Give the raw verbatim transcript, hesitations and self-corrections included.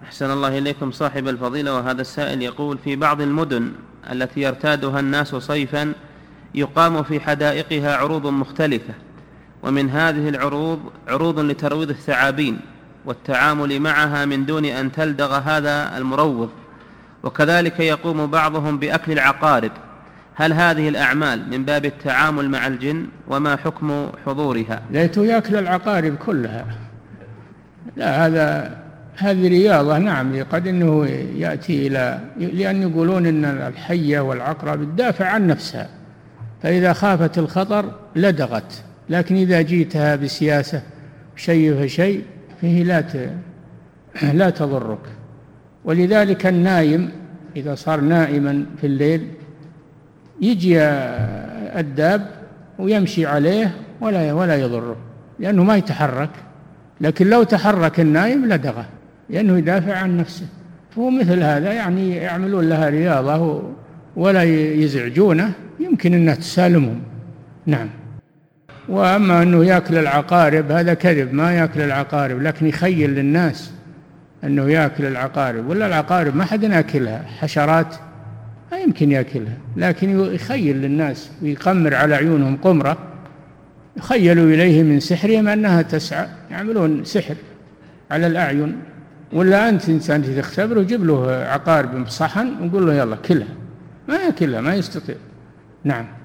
أحسن الله إليكم صاحب الفضيلة. وهذا السائل يقول: في بعض المدن التي يرتادها الناس صيفا يقام في حدائقها عروض مختلفة، ومن هذه العروض عروض لترويض الثعابين والتعامل معها من دون أن تلدغ هذا المروض، وكذلك يقوم بعضهم بأكل العقارب. هل هذه الأعمال من باب التعامل مع الجن؟ وما حكم حضورها؟ ليته يأكل العقارب كلها. لا، هذا هذه رياضة. نعم، قد أنه يأتي إلى، لأن يقولون أن الحية والعقرب تدافع عن نفسها، فإذا خافت الخطر لدغت، لكن إذا جيتها بسياسة شيء فشيء فيه لا لا تضرك. ولذلك النايم إذا صار نائما في الليل يجي الداب ويمشي عليه ولا ولا يضره، لأنه ما يتحرك. لكن لو تحرك النايم لدغه، لأنه يدافع عن نفسه. فهو مثل هذا، يعني يعملون لها رياضة ولا يزعجونه، يمكن أنها تسالمهم. نعم. وأما أنه يأكل العقارب هذا كذب، ما يأكل العقارب، لكن يخيل للناس أنه يأكل العقارب، ولا العقارب ما حد يأكلها، حشرات ما يمكن يأكلها، لكن يخيل للناس ويقمر على عيونهم قمرة، يخيلوا إليه من سحرهم أنها تسعى، يعملون سحر على الأعين. ولا أنت إنسان تختبره جيب له عقارب بصحن وقول له يلا كلها، ما يأكلها، ما يستطيع. نعم.